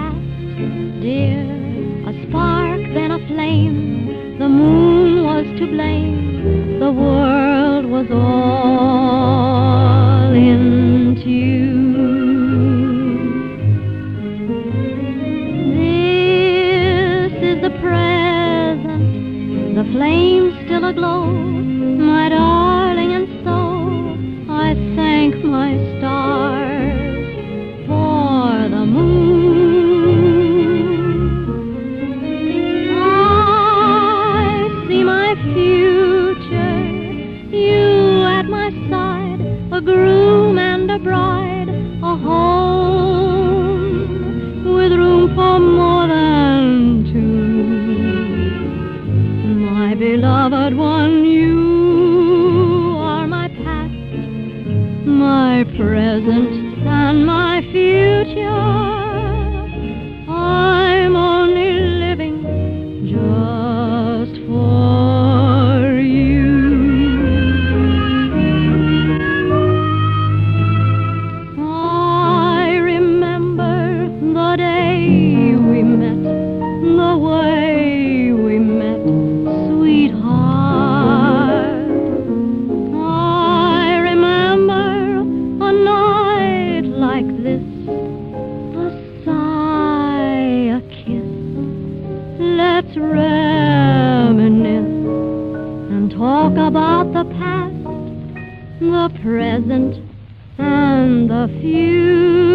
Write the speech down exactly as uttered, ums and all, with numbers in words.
past, dear, a spark, then a flame. The moon was to blame, the world was all in tune. This is the present, the flame still aglow, my darling, and so I thank my stars for the moon. I see my future, you at my side, a groom and a bride, a home with room for more than two. My beloved one, you are my past, my present, and my future. I'm only living just for you. I remember the day we met, the way we met, sweetheart. I remember a night like this, a sigh, a kiss. Let's reminisce and talk about the past, the present, and the future.